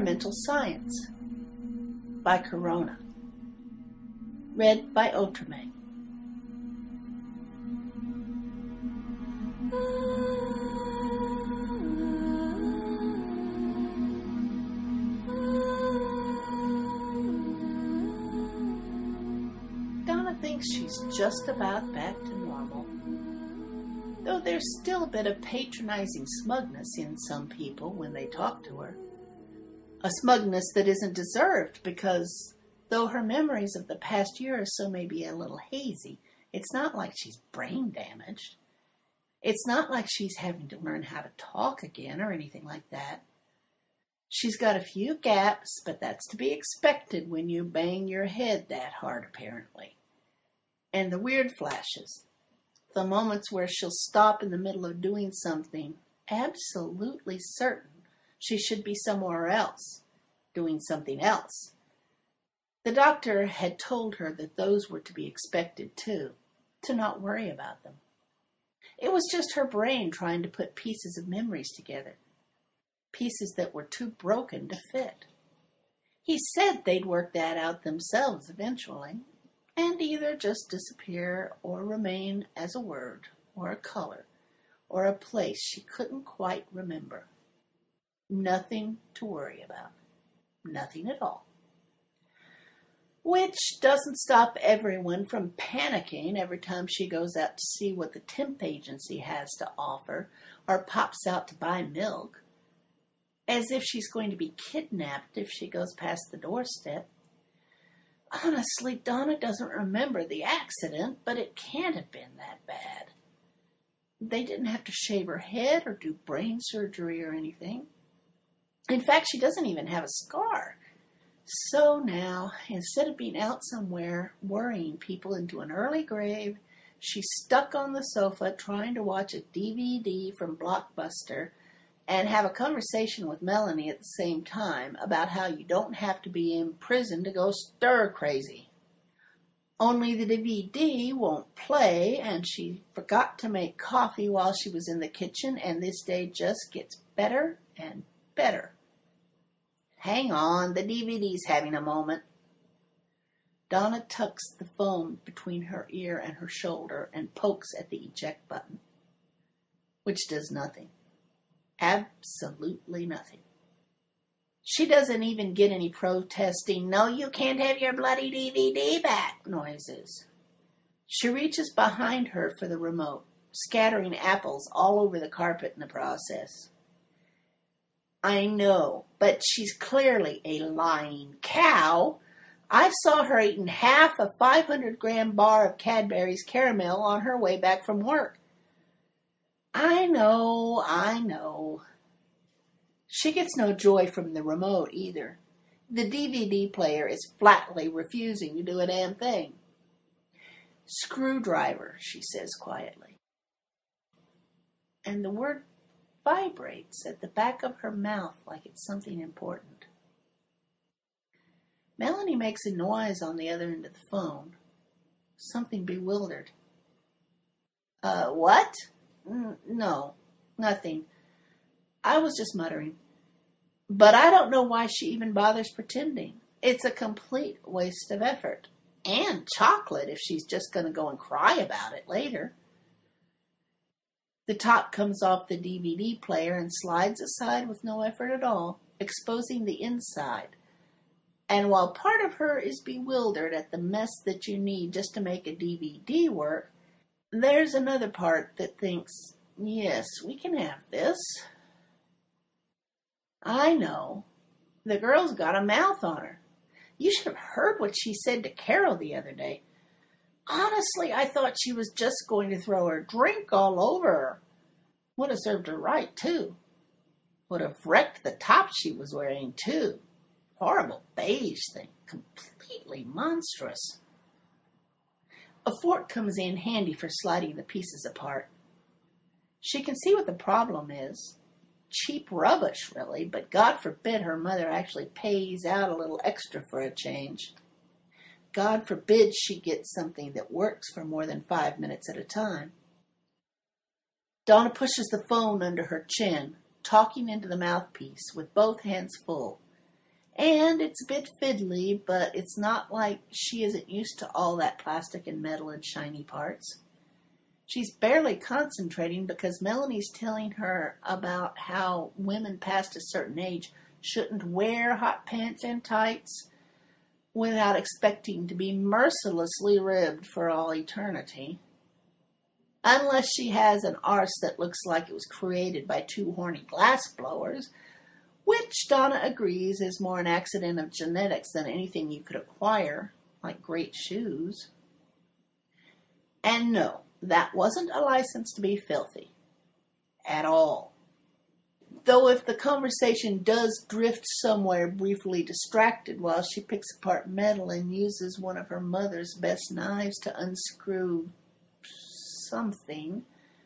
Environmental Science by Corona. Read by Otrame. Donna thinks she's just about back to normal, though there's still a bit of patronizing smugness in some people when they talk to her. A smugness that isn't deserved because, though her memories of the past year or so may be a little hazy, it's not like she's brain damaged. It's not like she's having to learn how to talk again or anything like that. She's got a few gaps, but that's to be expected when you bang your head that hard, apparently. And the weird flashes, the moments where she'll stop in the middle of doing something, absolutely certain she should be somewhere else, doing something else. The doctor had told her that those were to be expected too, to not worry about them. It was just her brain trying to put pieces of memories together, pieces that were too broken to fit. He said they'd work that out themselves eventually, and either just disappear or remain as a word or a color or a place she couldn't quite remember. Nothing to worry about. Nothing at all. Which doesn't stop everyone from panicking every time she goes out to see what the temp agency has to offer or pops out to buy milk, as if she's going to be kidnapped if she goes past the doorstep. Honestly, Donna doesn't remember the accident, but it can't have been that bad. They didn't have to shave her head or do brain surgery or anything. In fact, she doesn't even have a scar. So now, instead of being out somewhere worrying people into an early grave, she's stuck on the sofa trying to watch a DVD from Blockbuster and have a conversation with Melanie at the same time about how you don't have to be in prison to go stir crazy. Only the DVD won't play, and she forgot to make coffee while she was in the kitchen, and this day just gets better and better. Hang on, the DVD's having a moment. Donna tucks the phone between her ear and her shoulder and pokes at the eject button, which does nothing. Absolutely nothing. She doesn't even get any protesting, "No, you can't have your bloody DVD back" noises. She reaches behind her for the remote, scattering apples all over the carpet in the process. I know, but she's clearly a lying cow. I saw her eating half a 500-gram bar of Cadbury's caramel on her way back from work. I know. She gets no joy from the remote either. The DVD player is flatly refusing to do a damn thing. Screwdriver, she says quietly. And the word vibrates at the back of her mouth like it's something important. Melanie makes a noise on the other end of the phone, something bewildered. What? No, nothing. I was just muttering. But I don't know why she even bothers pretending. It's a complete waste of effort. And chocolate if she's just going to go and cry about it later. The top comes off the DVD player and slides aside with no effort at all, exposing the inside. And while part of her is bewildered at the mess that you need just to make a DVD work, there's another part that thinks, yes, we can have this. I know. The girl's got a mouth on her. You should have heard what she said to Carol the other day. Honestly, I thought she was just going to throw her drink all over her. Would have served her right, too. Would have wrecked the top she was wearing, too. Horrible beige thing. Completely monstrous. A fork comes in handy for sliding the pieces apart. She can see what the problem is. Cheap rubbish, really, but God forbid her mother actually pays out a little extra for a change. God forbid she gets something that works for more than 5 minutes at a time. Donna pushes the phone under her chin, talking into the mouthpiece with both hands full. And it's a bit fiddly, but it's not like she isn't used to all that plastic and metal and shiny parts. She's barely concentrating because Melanie's telling her about how women past a certain age shouldn't wear hot pants and tights without expecting to be mercilessly ribbed for all eternity. Unless she has an arse that looks like it was created by two horny glass blowers, which Donna agrees is more an accident of genetics than anything you could acquire, like great shoes. And no, that wasn't a license to be filthy. At all. Though if the conversation does drift somewhere briefly distracted while she picks apart metal and uses one of her mother's best knives to unscrew something,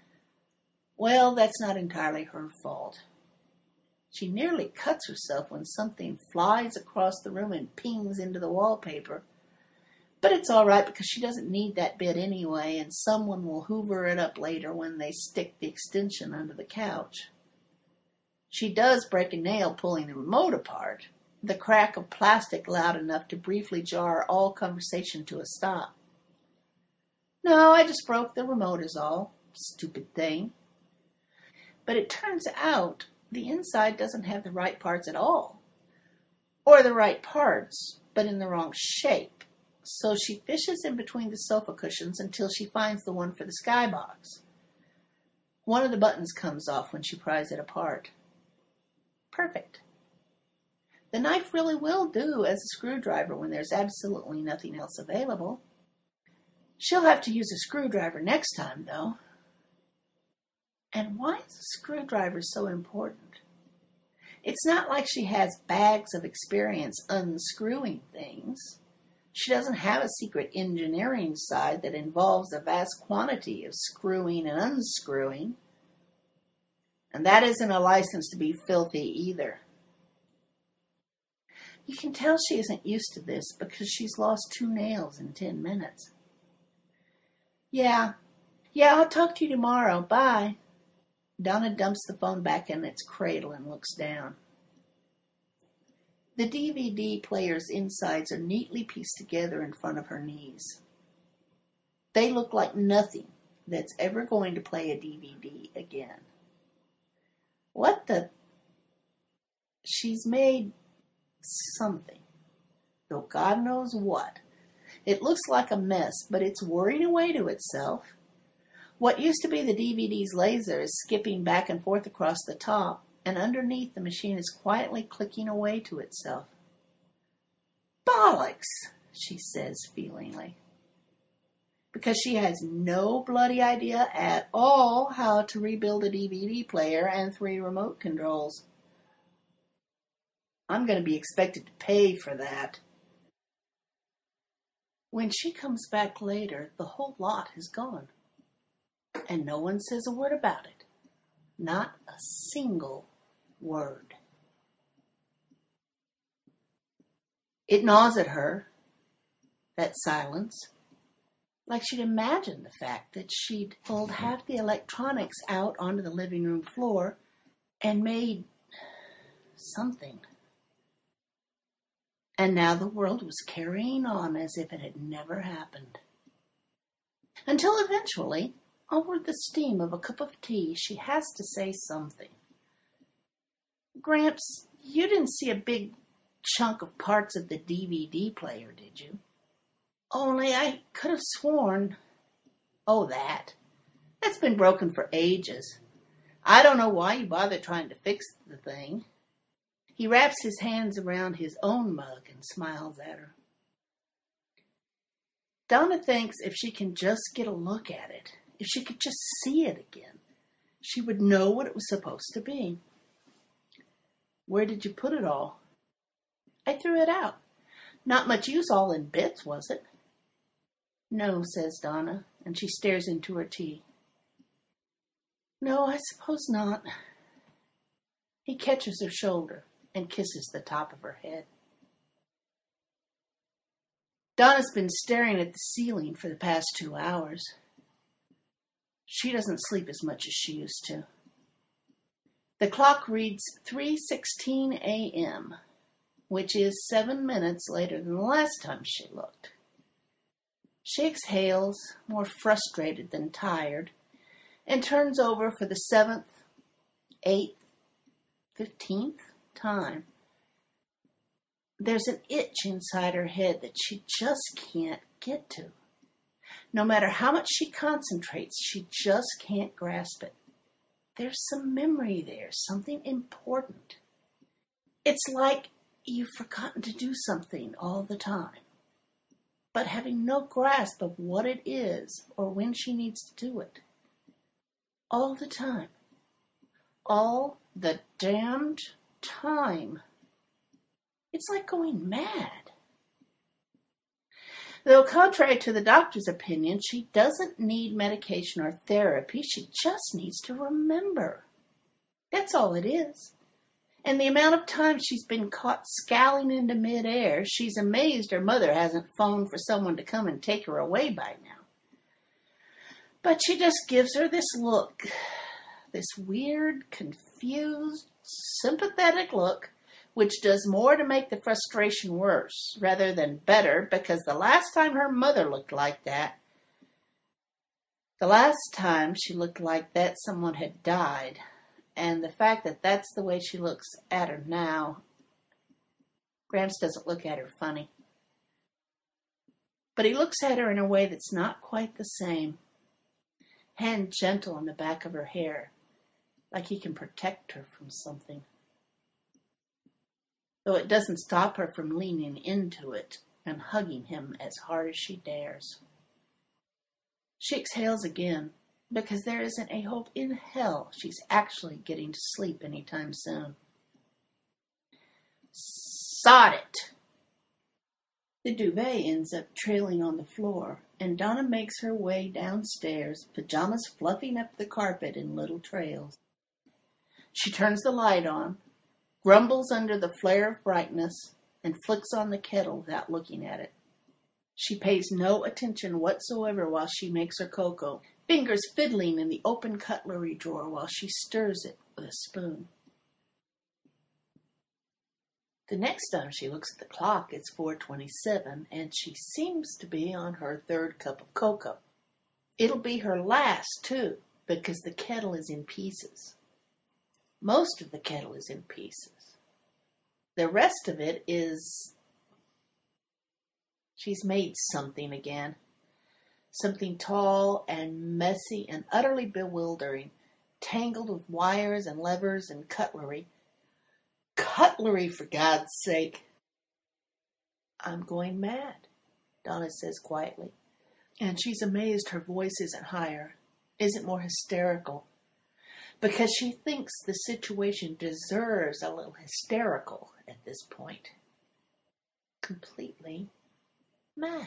well, that's not entirely her fault. She nearly cuts herself when something flies across the room and pings into the wallpaper. But it's all right because she doesn't need that bit anyway, and someone will hoover it up later when they stick the extension under the couch. She does break a nail pulling the remote apart, the crack of plastic loud enough to briefly jar all conversation to a stop. No, I just broke the remote is all. Stupid thing. But it turns out the inside doesn't have the right parts at all. Or the right parts, but in the wrong shape. So she fishes in between the sofa cushions until she finds the one for the skybox. One of the buttons comes off when she pries it apart. Perfect. The knife really will do as a screwdriver when there's absolutely nothing else available. She'll have to use a screwdriver next time, though. And why is a screwdriver so important? It's not like she has bags of experience unscrewing things. She doesn't have a secret engineering side that involves a vast quantity of screwing and unscrewing. And that isn't a license to be filthy either. You can tell she isn't used to this because she's lost 2 nails in 10 minutes. Yeah, I'll talk to you tomorrow. Bye. Donna dumps the phone back in its cradle and looks down. The DVD player's insides are neatly pieced together in front of her knees. They look like nothing that's ever going to play a DVD again. What the? She's made something, though God knows what. It looks like a mess, but it's whirring away to itself. What used to be the DVD's laser is skipping back and forth across the top, and underneath the machine is quietly clicking away to itself. Bollocks, she says feelingly, because she has no bloody idea at all how to rebuild a DVD player and 3 remote controls. I'm going to be expected to pay for that. When she comes back later, the whole lot is gone. And no one says a word about it. Not a single word. It gnaws at her, that silence, like she'd imagined the fact that she'd pulled half the electronics out onto the living room floor and made something. And now the world was carrying on as if it had never happened. Until eventually, over the steam of a cup of tea, she has to say something. Gramps, you didn't see a big chunk of parts of the DVD player, did you? Only I could have sworn. Oh, that. That's been broken for ages. I don't know why you bother trying to fix the thing. He wraps his hands around his own mug and smiles at her. Donna thinks if she can just get a look at it, if she could just see it again, she would know what it was supposed to be. Where did you put it all? I threw it out. Not much use all in bits, was it? No, says Donna, and she stares into her tea. No, I suppose not. He catches her shoulder and kisses the top of her head. Donna's been staring at the ceiling for the past 2 hours. She doesn't sleep as much as she used to. The clock reads 3:16 a.m. which is 7 minutes later than the last time she looked. She exhales, more frustrated than tired, and turns over for the 7th, 8th, 15th time. There's an itch inside her head that she just can't get to. No matter how much she concentrates, she just can't grasp it. There's some memory there, something important. It's like you've forgotten to do something all the time, but having no grasp of what it is or when she needs to do it. All the time. All the damned time. It's like going mad. Though contrary to the doctor's opinion, she doesn't need medication or therapy. She just needs to remember. That's all it is. And the amount of times she's been caught scowling into midair, she's amazed her mother hasn't phoned for someone to come and take her away by now. But she just gives her this look, this weird, confused, sympathetic look, which does more to make the frustration worse rather than better, because the last time her mother looked like that, someone had died. And the fact that that's the way she looks at her now, Gramps doesn't look at her funny. But he looks at her in a way that's not quite the same. Hand gentle on the back of her hair, like he can protect her from something. Though it doesn't stop her from leaning into it and hugging him as hard as she dares. She exhales again, because there isn't a hope in hell she's actually getting to sleep anytime soon. Sod it! The duvet ends up trailing on the floor, and Donna makes her way downstairs, pajamas fluffing up the carpet in little trails. She turns the light on, grumbles under the flare of brightness, and flicks on the kettle without looking at it. She pays no attention whatsoever while she makes her cocoa, fingers fiddling in the open cutlery drawer while she stirs it with a spoon. The next time she looks at the clock, it's 4:27, and she seems to be on her third cup of cocoa. It'll be her last, too, because the kettle is in pieces. Most of the kettle is in pieces. The rest of it is... She's made something again. Something tall and messy and utterly bewildering, tangled with wires and levers and cutlery. Cutlery, for God's sake! I'm going mad, Donna says quietly. And she's amazed her voice isn't higher, isn't more hysterical, because she thinks the situation deserves a little hysterical at this point. Completely mad.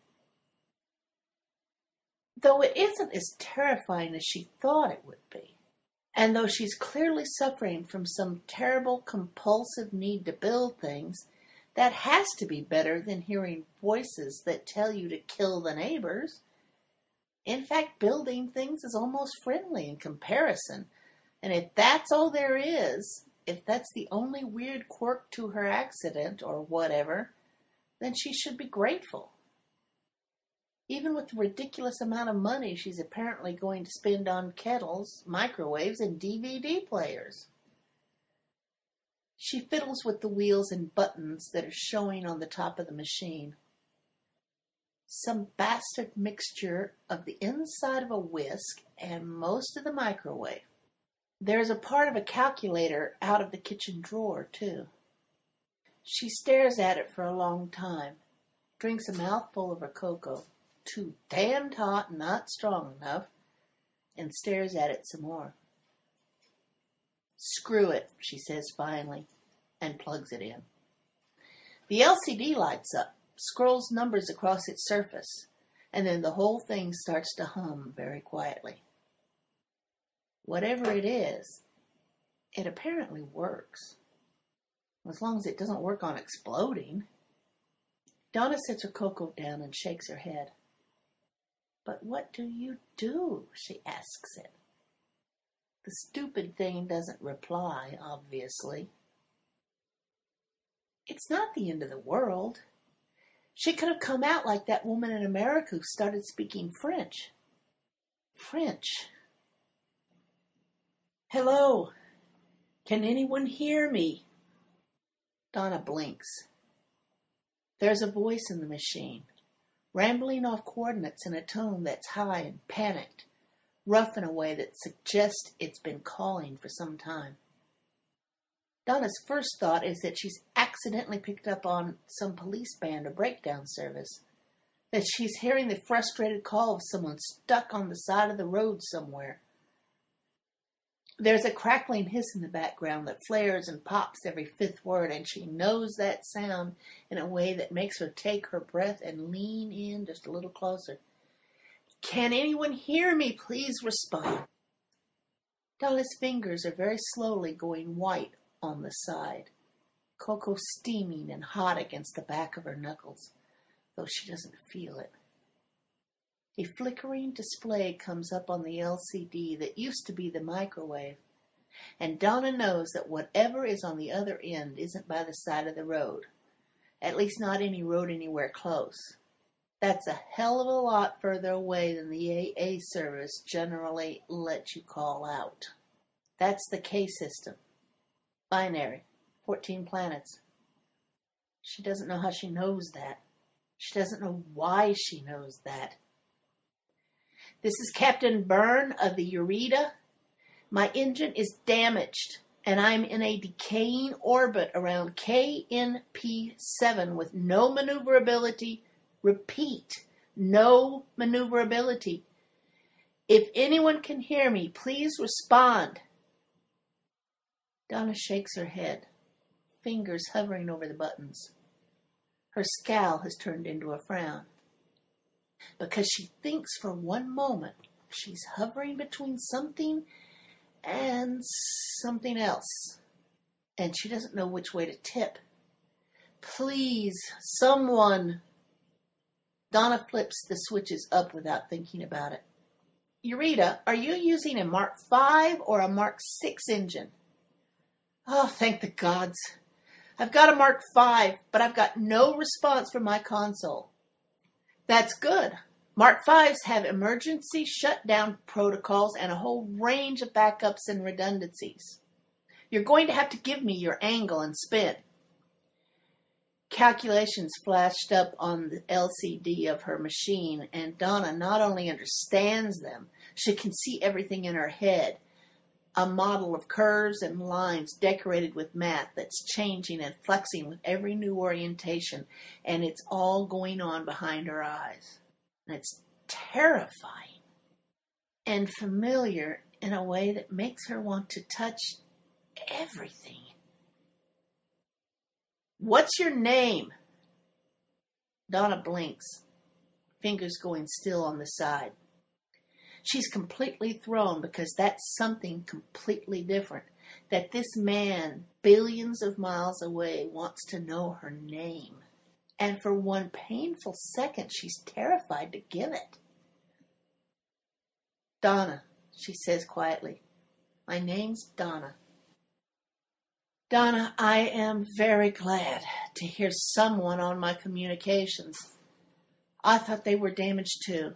Though it isn't as terrifying as she thought it would be. And though she's clearly suffering from some terrible compulsive need to build things, that has to be better than hearing voices that tell you to kill the neighbors. In fact, building things is almost friendly in comparison. And if that's all there is, if that's the only weird quirk to her accident or whatever, then she should be grateful. Even with the ridiculous amount of money she's apparently going to spend on kettles, microwaves, and DVD players. She fiddles with the wheels and buttons that are showing on the top of the machine. Some bastard mixture of the inside of a whisk and most of the microwave. There's a part of a calculator out of the kitchen drawer, too. She stares at it for a long time, drinks a mouthful of her cocoa, too damned hot, not strong enough, and stares at it some more. Screw it, she says finally, and plugs it in. The LCD lights up, scrolls numbers across its surface, and then the whole thing starts to hum very quietly. Whatever it is, it apparently works. As long as it doesn't work on exploding. Donna sets her cocoa down and shakes her head. But what do you do? She asks it. The stupid thing doesn't reply, obviously. It's not the end of the world. She could have come out like that woman in America who started speaking French. French. Hello. Can anyone hear me? Donna blinks. There's a voice in the machine, rambling off coordinates in a tone that's high and panicked, rough in a way that suggests it's been calling for some time. Donna's first thought is that she's accidentally picked up on some police band or breakdown service, that she's hearing the frustrated call of someone stuck on the side of the road somewhere. There's a crackling hiss in the background that flares and pops every fifth word, and she knows that sound in a way that makes her take her breath and lean in just a little closer. Can anyone hear me? Please respond. Donna's fingers are very slowly going white on the side, cocoa steaming and hot against the back of her knuckles, though she doesn't feel it. A flickering display comes up on the LCD that used to be the microwave, and Donna knows that whatever is on the other end isn't by the side of the road, at least not any road anywhere close. That's a hell of a lot further away than the AA service generally lets you call out. That's the K system. Binary, 14 planets. She doesn't know how she knows that. She doesn't know why she knows that. This is Captain Byrne of the Eureka. My engine is damaged, and I'm in a decaying orbit around KNP7 with no maneuverability. Repeat, no maneuverability. If anyone can hear me, please respond. Donna shakes her head, fingers hovering over the buttons. Her scowl has turned into a frown, because she thinks for one moment she's hovering between something and something else, and she doesn't know which way to tip. Please, someone. Donna flips the switches up without thinking about it. Eureka, are you using a Mark V or a Mark VI engine? Oh, thank the gods. I've got a Mark V, but I've got no response from my console. That's good. Mark Vs have emergency shutdown protocols and a whole range of backups and redundancies. You're going to have to give me your angle and spin. Calculations flashed up on the LCD of her machine, and Donna not only understands them, she can see everything in her head. A model of curves and lines decorated with math that's changing and flexing with every new orientation, and it's all going on behind her eyes. And it's terrifying and familiar in a way that makes her want to touch everything. What's your name? Donna blinks, fingers going still on the side. She's completely thrown because that's something completely different. That this man, billions of miles away, wants to know her name. And for one painful second, she's terrified to give it. Donna, she says quietly. My name's Donna. Donna, I am very glad to hear someone on my communications. I thought they were damaged too.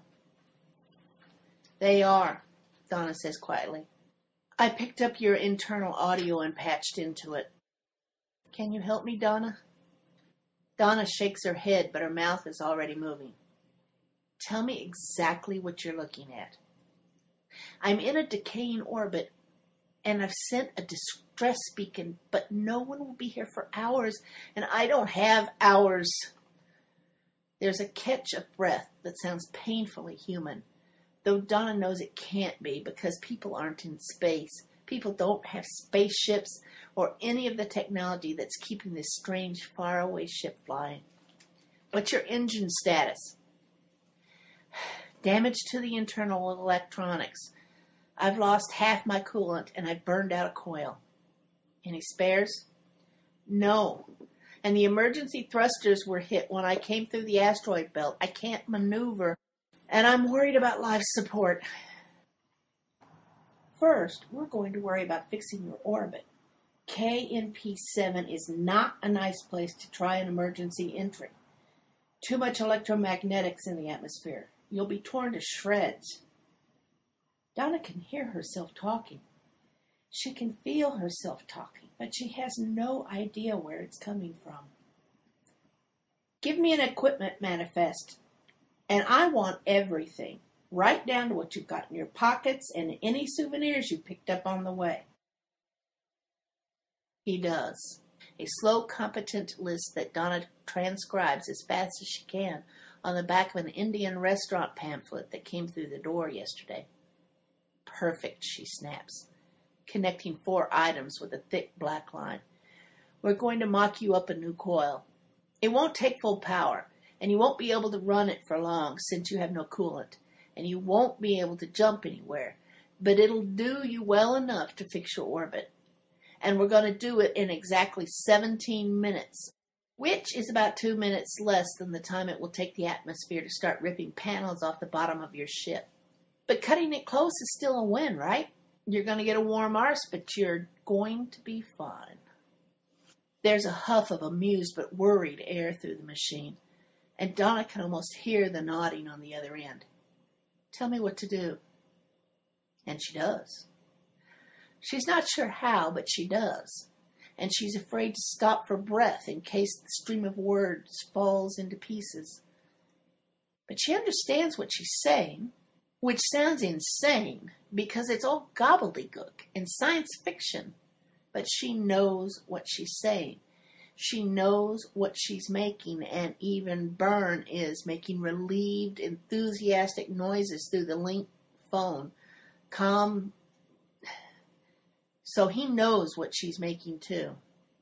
They are, Donna says quietly. I picked up your internal audio and patched into it. Can you help me, Donna? Donna shakes her head, but her mouth is already moving. Tell me exactly what you're looking at. I'm in a decaying orbit, and I've sent a distress beacon, but no one will be here for hours, and I don't have hours. There's a catch of breath that sounds painfully human, though Donna knows it can't be because people aren't in space. People don't have spaceships or any of the technology that's keeping this strange faraway ship flying. What's your engine status? Damage to the internal electronics. I've lost half my coolant and I've burned out a coil. Any spares? No. And the emergency thrusters were hit when I came through the asteroid belt. I can't maneuver, and I'm worried about life support. First, we're going to worry about fixing your orbit. KNP7 is not a nice place to try an emergency entry. Too much electromagnetics in the atmosphere. You'll be torn to shreds. Donna can hear herself talking. She can feel herself talking, but she has no idea where it's coming from. Give me an equipment manifest, and I want everything, right down to what you've got in your pockets and any souvenirs you picked up on the way. He does. A slow, competent list that Donna transcribes as fast as she can on the back of an Indian restaurant pamphlet that came through the door yesterday. Perfect, she snaps, connecting 4 items with a thick black line. We're going to mock you up a new coil. It won't take full power, and you won't be able to run it for long since you have no coolant, and you won't be able to jump anywhere, but it'll do you well enough to fix your orbit. And we're going to do it in exactly 17 minutes, which is about 2 minutes less than the time it will take the atmosphere to start ripping panels off the bottom of your ship. But cutting it close is still a win, right? You're going to get a warm arse, but you're going to be fine. There's a huff of amused but worried air through the machine, and Donna can almost hear the nodding on the other end. Tell me what to do. And she does. She's not sure how, but she does. And she's afraid to stop for breath in case the stream of words falls into pieces. But she understands what she's saying, which sounds insane because it's all gobbledygook and science fiction. But she knows what she's saying. She knows what she's making, and even Byrne is making relieved, enthusiastic noises through the link phone. So he knows what she's making too.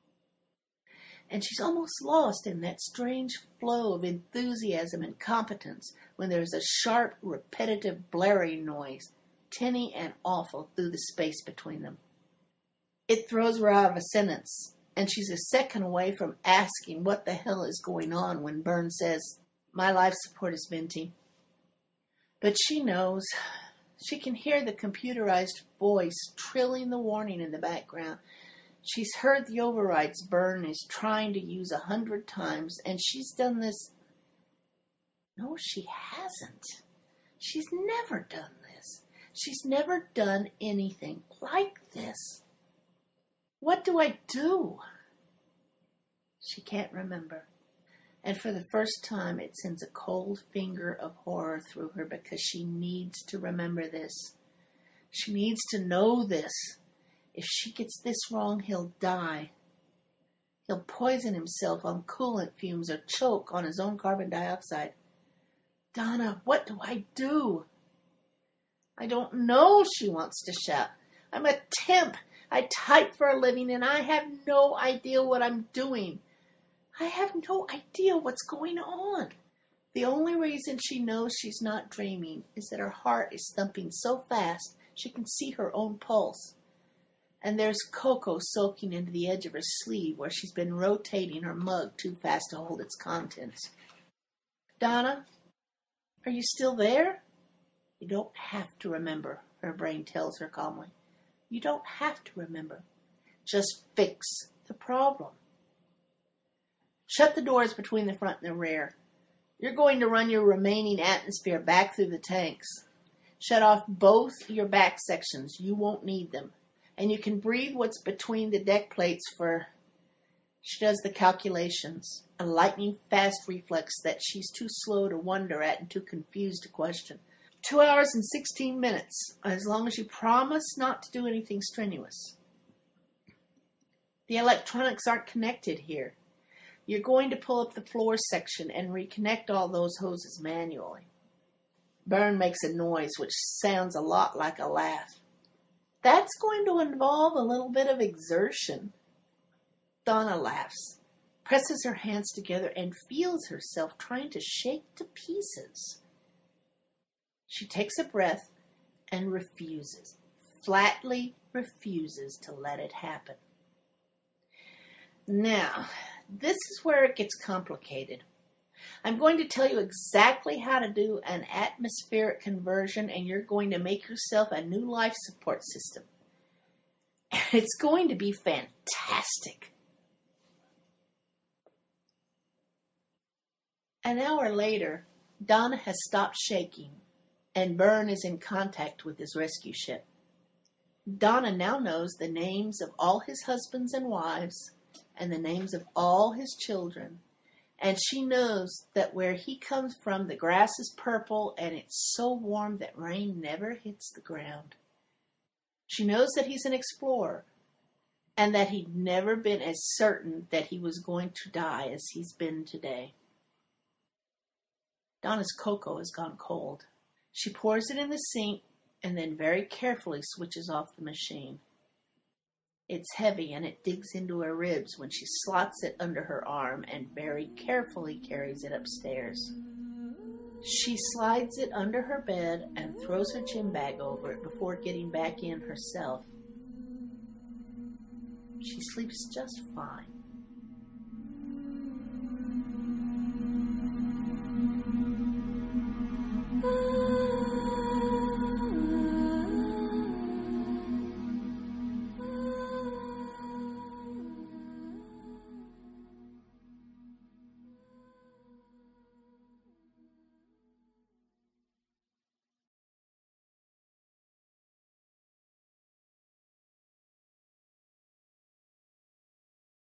And she's almost lost in that strange flow of enthusiasm and competence when there's a sharp, repetitive, blaring noise, tinny and awful through the space between them. It throws her out of a sentence, and she's a second away from asking what the hell is going on when Byrne says, "My life support is venting." But she knows. She can hear the computerized voice trilling the warning in the background. She's heard the overrides Byrne is trying to use 100 times, and she's done this. No, she hasn't. She's never done this. She's never done anything like this. What do I do? She can't remember. And for the first time, it sends a cold finger of horror through her because she needs to remember this. She needs to know this. If she gets this wrong, he'll die. He'll poison himself on coolant fumes or choke on his own carbon dioxide. Donna, what do I do? I don't know, she wants to shout. I'm a temp. I type for a living, and I have no idea what I'm doing. I have no idea what's going on. The only reason she knows she's not dreaming is that her heart is thumping so fast she can see her own pulse. And there's cocoa soaking into the edge of her sleeve where she's been rotating her mug too fast to hold its contents. Donna, are you still there? You don't have to remember, her brain tells her calmly. You don't have to remember. Just fix the problem. Shut the doors between the front and the rear. You're going to run your remaining atmosphere back through the tanks. Shut off both your back sections. You won't need them. And you can breathe what's between the deck plates for... She does the calculations, a lightning-fast reflex that she's too slow to wonder at and too confused to question. 2 hours and 16 minutes, as long as you promise not to do anything strenuous. The electronics aren't connected here. You're going to pull up the floor section and reconnect all those hoses manually. Byrne makes a noise which sounds a lot like a laugh. That's going to involve a little bit of exertion. Donna laughs, presses her hands together, and feels herself trying to shake to pieces. She takes a breath and refuses, flatly refuses to let it happen. Now, this is where it gets complicated. I'm going to tell you exactly how to do an atmospheric conversion, and you're going to make yourself a new life support system. And it's going to be fantastic. An hour later, Donna has stopped shaking, and Byrne is in contact with his rescue ship. Donna now knows the names of all his husbands and wives, and the names of all his children, and she knows that where he comes from the grass is purple and it's so warm that rain never hits the ground. She knows that he's an explorer, and that he'd never been as certain that he was going to die as he's been today. Donna's cocoa has gone cold. She pours it in the sink and then very carefully switches off the machine. It's heavy and it digs into her ribs when she slots it under her arm and very carefully carries it upstairs. She slides it under her bed and throws her gym bag over it before getting back in herself. She sleeps just fine.